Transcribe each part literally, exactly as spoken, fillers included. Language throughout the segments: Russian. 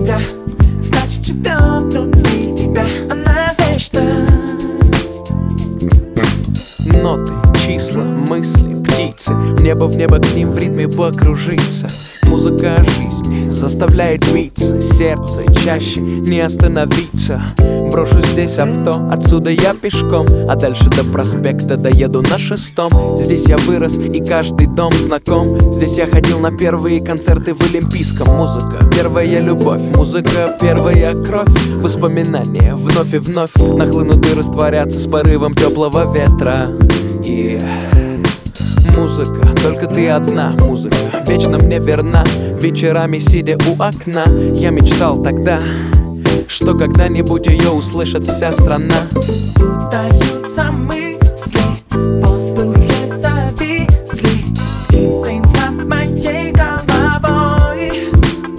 земля. Значит, живет внутри тебя она вечно. Ноты, числа, мысли, птицы, в небо, в небо к ним в ритме покружиться. Музыка жизни заставляет биться, сердце чаще не остановиться. Брошу здесь авто, отсюда я пешком, а дальше до проспекта доеду на шестом. Здесь я вырос и каждый дом знаком. Здесь я ходил на первые концерты в Олимпийском. Музыка, первая любовь, музыка, первая кровь. Воспоминания вновь и вновь нахлынут и растворятся с порывом теплого ветра. И музыка, только ты одна, музыка вечно мне верна. Вечерами сидя у окна, я мечтал тогда, что когда-нибудь ее услышит вся страна. Путаются мысли, воздухе зависли птицы над моей головой.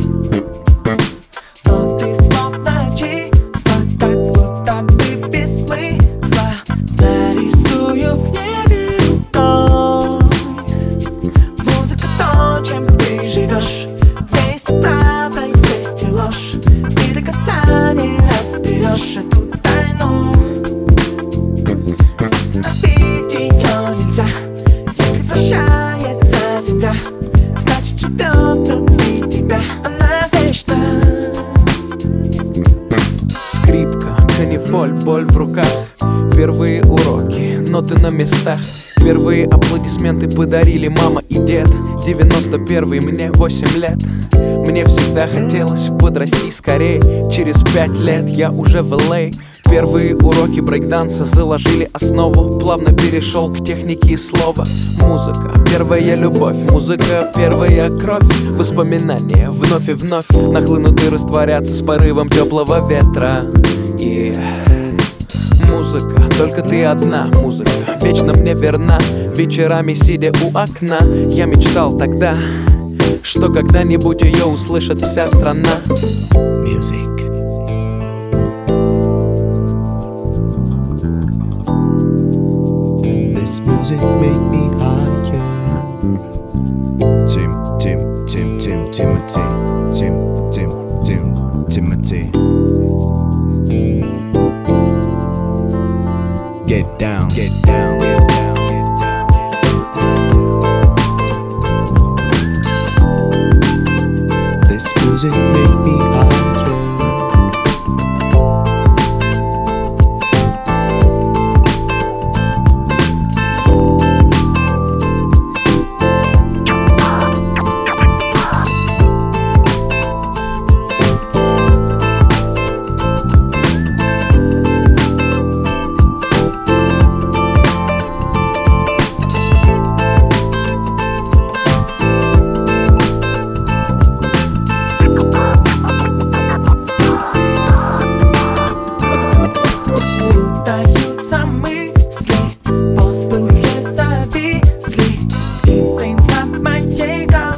Но ты словно числа, как будто бы без смысла. Нарисую в небе рукой. Музыка то, чем ты живешь. Есть и правда, есть и ложь. Ты до конца не разберешь эту тайну. Остановить ее нельзя. Если вращается земля, значит, живет внутри тебя она вечно. Скрипка, канифоль, боль в руках. Первые уроки, ноты на местах. Первые аплодисменты подарили мама и дед. девяносто первый, мне восемь лет. Мне всегда хотелось подрасти скорее. Через пять лет я уже в эл эй. Первые уроки брейкданса заложили основу. Плавно перешел к технике слова. Музыка, первая любовь, музыка, первая кровь. Воспоминания вновь и вновь нахлынут и растворятся с порывом теплого ветра. И музыка, только ты одна, музыка вечно мне верна. Вечерами сидя у окна, я мечтал тогда, что когда-нибудь ее услышит вся страна. Music. This music make me higher. Tim, Tim, Tim, Tim, Timothy, Tim, Tim, Tim, Timothy. Get down, get down, get down, get down. This music make me higher. Путаются мысли, в воздухе зависли птицы над моей головой.